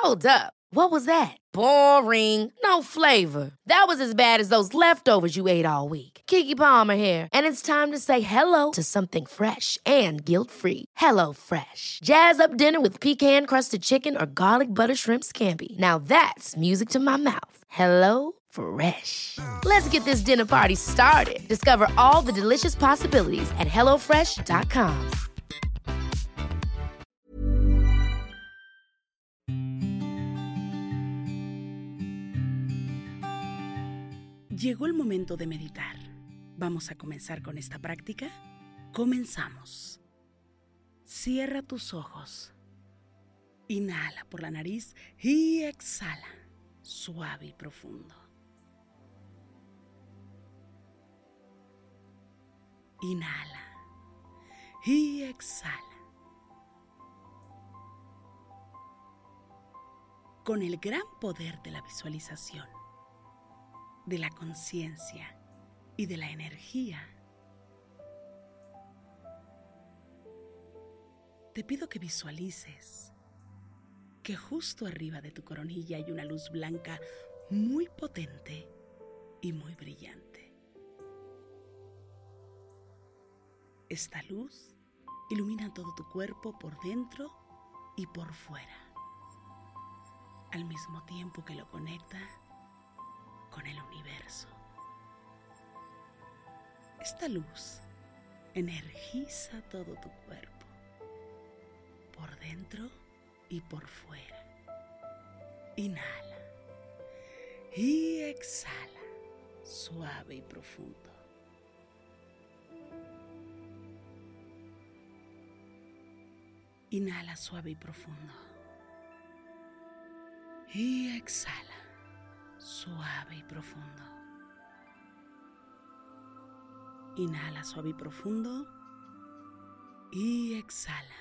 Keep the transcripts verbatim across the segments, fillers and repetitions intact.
Hold up. What was that? Boring. No flavor. That was as bad as those leftovers you ate all week. Keke Palmer here, and it's time to say hello to something fresh and guilt-free. Hello Fresh. Jazz up dinner with pecan-crusted chicken or garlic butter shrimp scampi. Now that's music to my mouth. Hello Fresh. Let's get this dinner party started. Discover all the delicious possibilities at hello fresh dot com. Llegó el momento de meditar. ¿Vamos a comenzar con esta práctica? Comenzamos. Cierra tus ojos. Inhala por la nariz y exhala, suave y profundo. Inhala y exhala. Con el gran poder de la visualización, de la conciencia y de la energía, te pido que visualices que justo arriba de tu coronilla hay una luz blanca muy potente y muy brillante. Esta luz ilumina todo tu cuerpo por dentro y por fuera, al mismo tiempo que lo conecta con el universo. Esta luz energiza todo tu cuerpo, por dentro y por fuera. Inhala y exhala, suave y profundo. Inhala suave y profundo. Y exhala, suave y profundo. Inhala suave y profundo. Y exhala.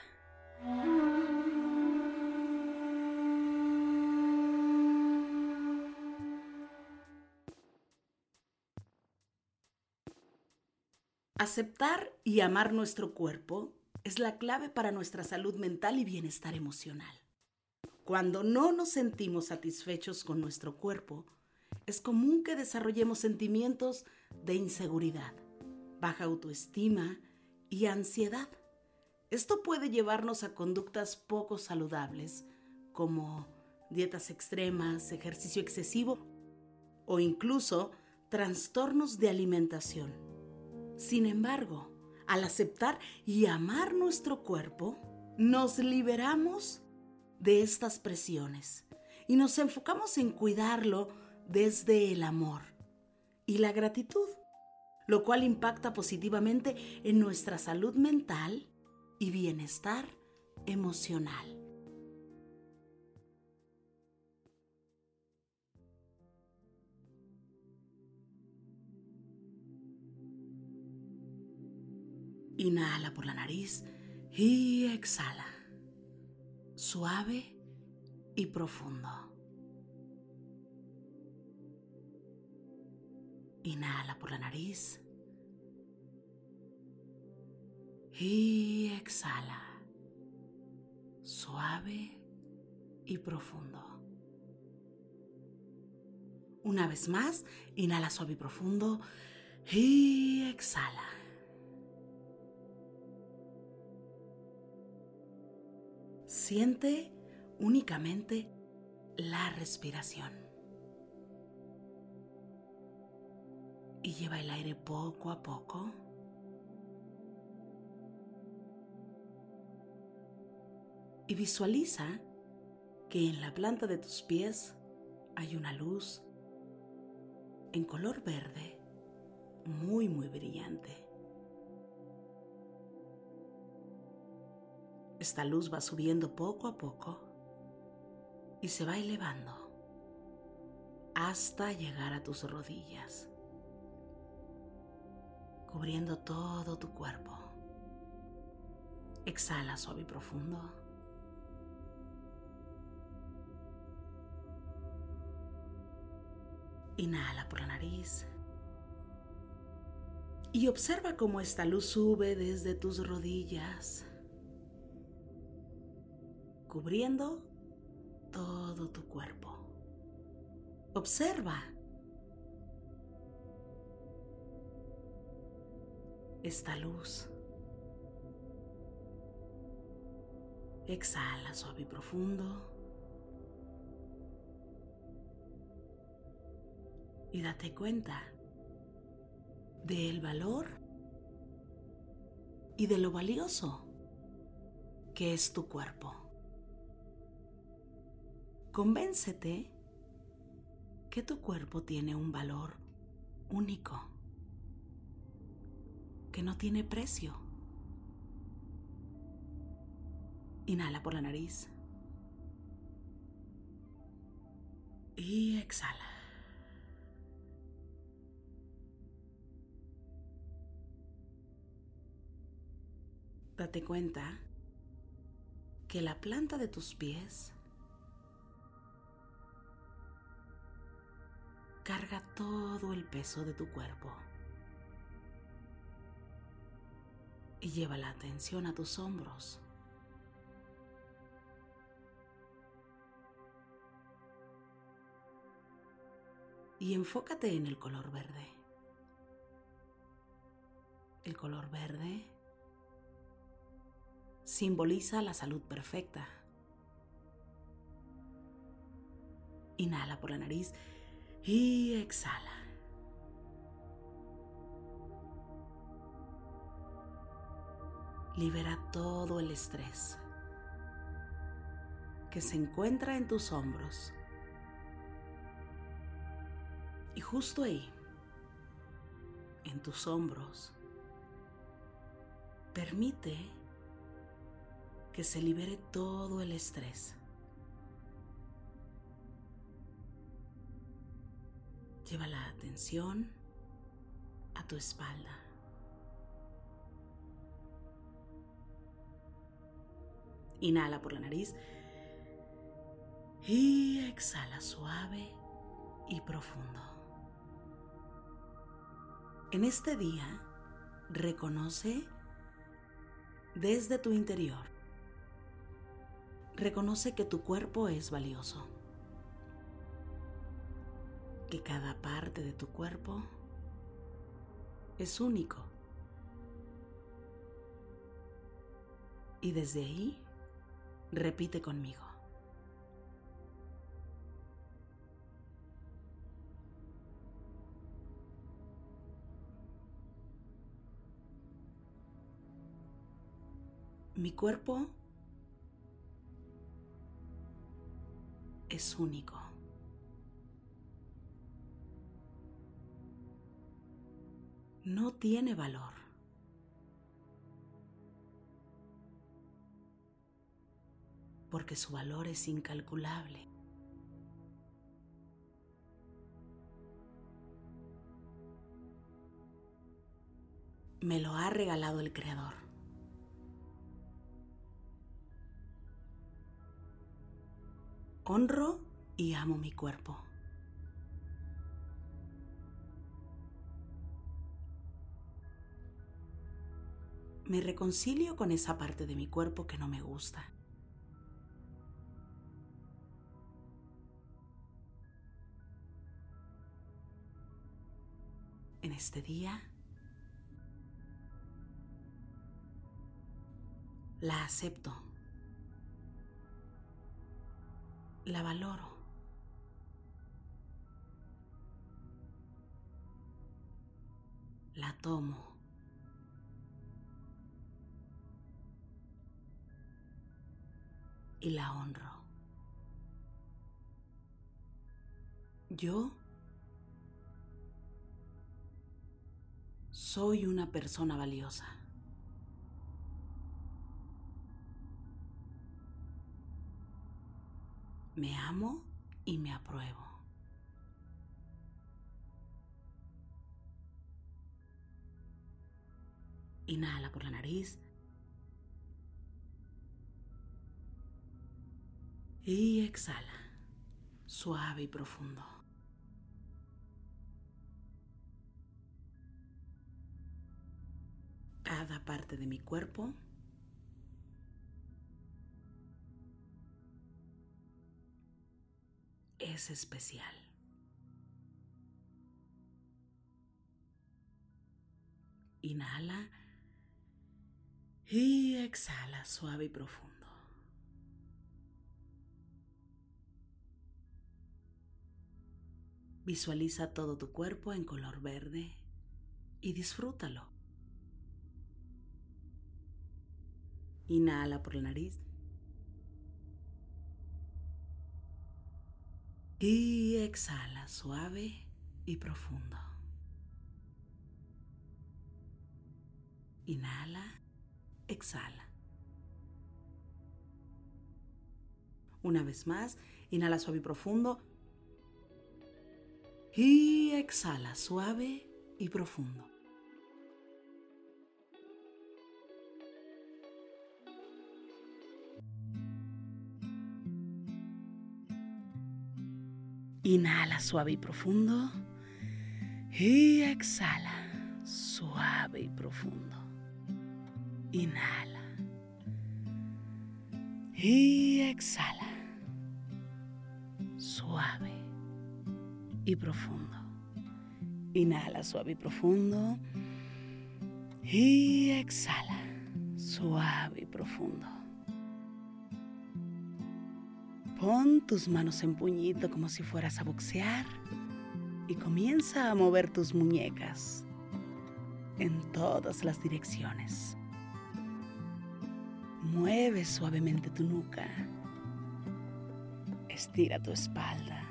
Aceptar y amar nuestro cuerpo es la clave para nuestra salud mental y bienestar emocional. Cuando no nos sentimos satisfechos con nuestro cuerpo, es común que desarrollemos sentimientos de inseguridad, baja autoestima y ansiedad. Esto puede llevarnos a conductas poco saludables, como dietas extremas, ejercicio excesivo o incluso trastornos de alimentación. Sin embargo, al aceptar y amar nuestro cuerpo, nos liberamos de estas presiones y nos enfocamos en cuidarlo desde el amor y la gratitud, lo cual impacta positivamente en nuestra salud mental y bienestar emocional. Inhala por la nariz y exhala, suave y profundo. Inhala por la nariz y exhala, suave y profundo. Una vez más, inhala suave y profundo y exhala. Siente únicamente la respiración y lleva el aire poco a poco. Y visualiza que en la planta de tus pies hay una luz en color verde muy muy brillante. Esta luz va subiendo poco a poco y se va elevando hasta llegar a tus rodillas, cubriendo todo tu cuerpo. Exhala suave y profundo. Inhala por la nariz y observa cómo esta luz sube desde tus rodillas, cubriendo todo tu cuerpo. Observa. Esta luz. Exhala suave y profundo. Y date cuenta del valor y de lo valioso que es tu cuerpo. Convéncete que tu cuerpo tiene un valor único, que no tiene precio. Inhala por la nariz y exhala. Date cuenta que la planta de tus pies carga todo el peso de tu cuerpo y lleva la atención a tus hombros. Y enfócate en el color verde. El color verde simboliza la salud perfecta. Inhala por la nariz y exhala. Libera todo el estrés que se encuentra en tus hombros. Y justo ahí, en tus hombros, permite que se libere todo el estrés. Lleva la atención a tu espalda. Inhala por la nariz y exhala suave y profundo. En este día, reconoce desde tu interior. Reconoce que tu cuerpo es valioso, que cada parte de tu cuerpo es único. Y desde ahí, repite conmigo. Mi cuerpo es único. No tiene valor. Porque su valor es incalculable. Me lo ha regalado el Creador. Honro y amo mi cuerpo. Me reconcilio con esa parte de mi cuerpo que no me gusta. En este día, la acepto. La valoro. La tomo. Y la honro. Yo soy una persona valiosa. Me amo y me apruebo. Inhala por la nariz. Y exhala, suave y profundo. Cada parte de mi cuerpo es especial. Inhala y exhala suave y profundo. Visualiza todo tu cuerpo en color verde y disfrútalo. Inhala por la nariz y exhala suave y profundo. Inhala, exhala. Una vez más, inhala suave y profundo. Y exhala suave y profundo. Inhala suave y profundo. Y exhala suave y profundo. Inhala. Y exhala suave y profundo. Inhala suave y profundo. Y exhala suave y profundo. Pon tus manos en puñito como si fueras a boxear y comienza a mover tus muñecas en todas las direcciones. Mueve suavemente tu nuca. Estira tu espalda.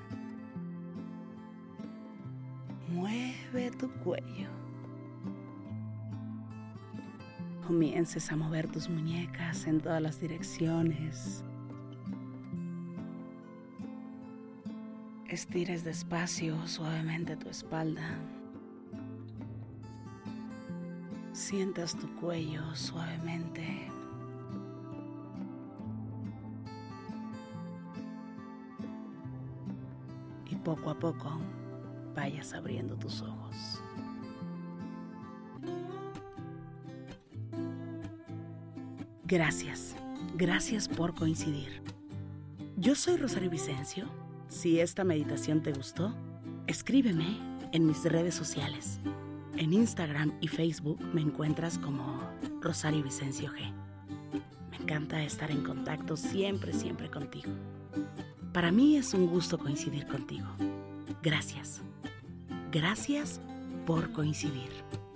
Mueve tu cuello. Comiences a mover tus muñecas en todas las direcciones. Estires despacio, suavemente tu espalda. Sientas tu cuello suavemente. Y poco a poco vayas abriendo tus ojos. Gracias, gracias por coincidir. Yo soy Rosario Vicencio. Si esta meditación te gustó, escríbeme en mis redes sociales. En Instagram y Facebook me encuentras como Rosario Vicencio G. Me encanta estar en contacto siempre, siempre contigo. Para mí es un gusto coincidir contigo. Gracias. Gracias por coincidir.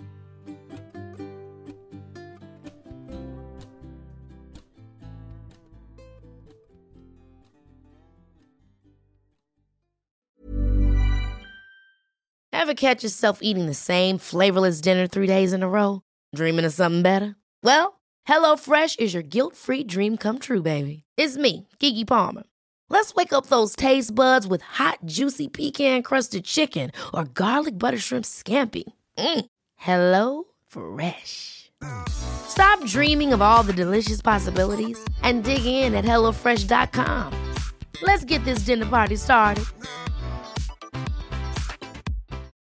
Ever catch yourself eating the same flavorless dinner three days in a row? Dreaming of something better? Well, HelloFresh is your guilt-free dream come true, baby. It's me, Keke Palmer. Let's wake up those taste buds with hot, juicy pecan-crusted chicken or garlic butter shrimp scampi. Mm. Hello Fresh. Stop dreaming of all the delicious possibilities and dig in at hello fresh dot com. Let's get this dinner party started.